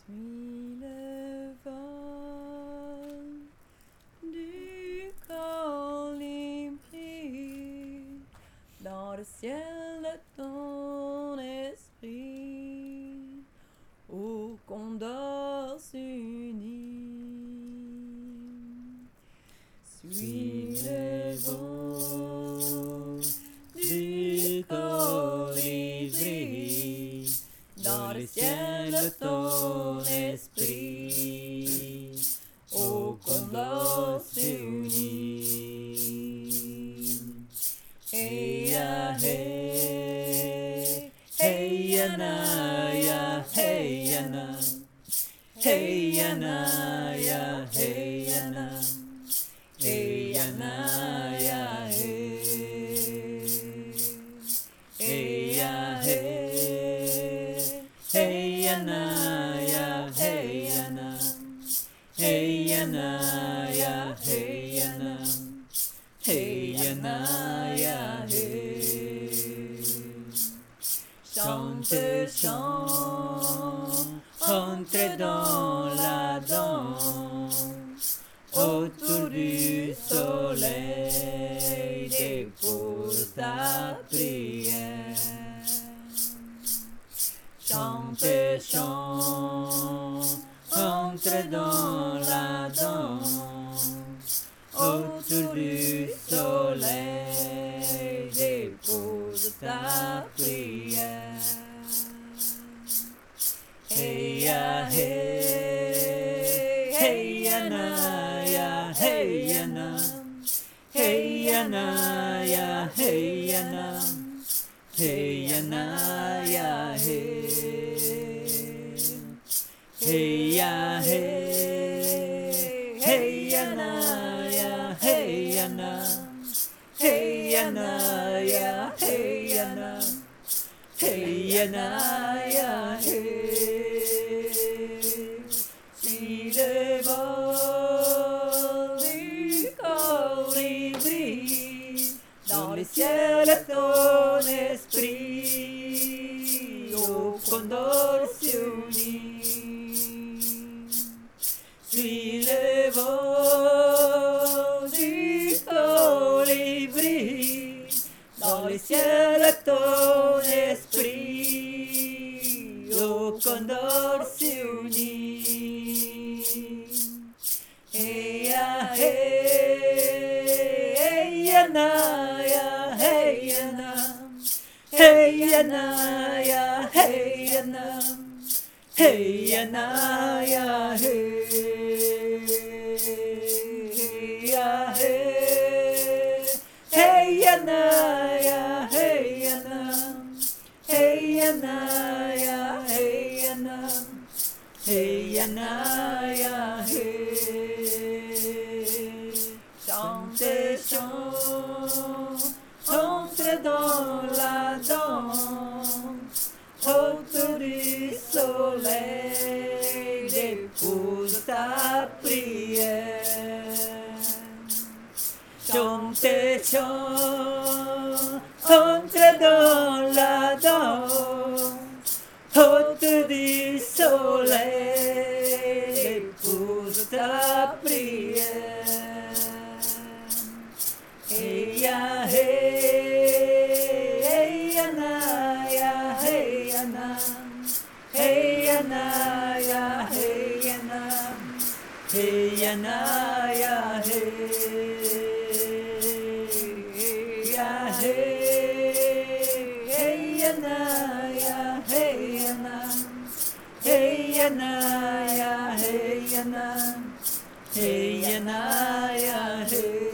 Suis le vol du colibri dans le ciel de ton esprit, ô condor s'unit. Suis le vol du colibri dans le ciel de ton esprit, ô condor s'unit. Hey ya hey, hey ya na ya, hey ya na, hey ya na ya, hey ya na, hey ya na ya hey, hey ya hey, hey ya na ya, hey ya na, hey ya na ya, hey ya na, hey ya na ya hey. Chante, chante, entre dans la danse, autour du soleil, dépose ta prière. Chante, chante, entre dans la danse, autour du soleil, dépose ta prière. Hey ya hey, hey ya na ya, hey ya na, hey ya na ya, hey ya na, hey ya na ya hey, hey ya hey, hey ya na ya, hey ya na, hey ya na ya, hey ya na, hey ya na ya hey. Suis le vol du colibri dans le ciel de ton esprit, ô condor s'unit. Suis le vol du colibri dans le ciel de ton esprit, ô condor s'unit. Hey ya hey, hey ya na ya, hey ya na, hey ya na ya, hey ya na, hey ya na ya hey, hey ya hey, hey ya na ya, hey ya na, hey ya na ya, hey ya na, hey ya na ya hey. Chante, chante, entre dans la danse, autour du soleil, dépose ta prière. Chante, chante, entre dans la danse, autour du soleil, dépose ta prière. Hey ya hey, hey ya na ya, hey ya na, hey ya na ya, hey ya na, hey ya na ya hey, hey ya hey, hey ya na ya, hey ya na, hey ya na ya, hey ya na, hey ya na ya hey.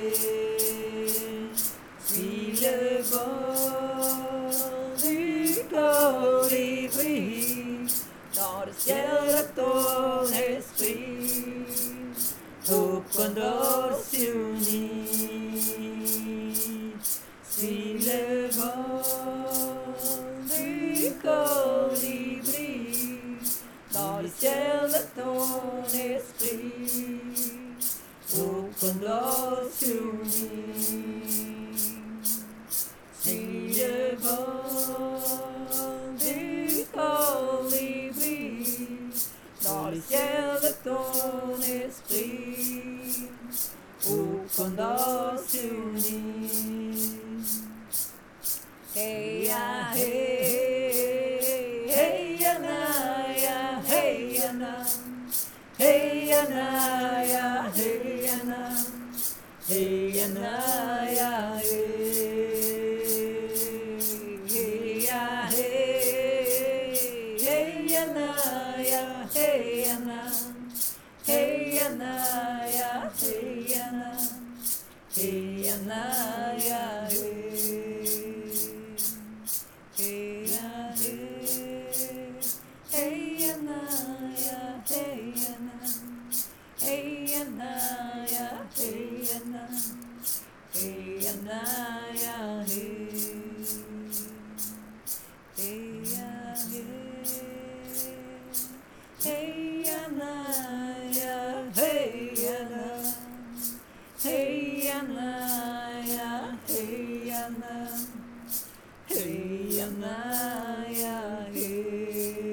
Suis le vol du colibri dans le ciel de ton esprit, ô condor s'unit. Suis le vol du colibri dans le ciel de ton esprit, ô condor s'unit. Suis le vol du colibri ya na ya hey ya hey ya na ya hey ya na hey ya na ya hey ya na hey ya na ya hey ya hey ya na ya hey ya na hey ya na ya hey ya na hey ya na ya hey ya hey ya na ya hey ya na hey ya na ya hey ya na hey ya na ya hey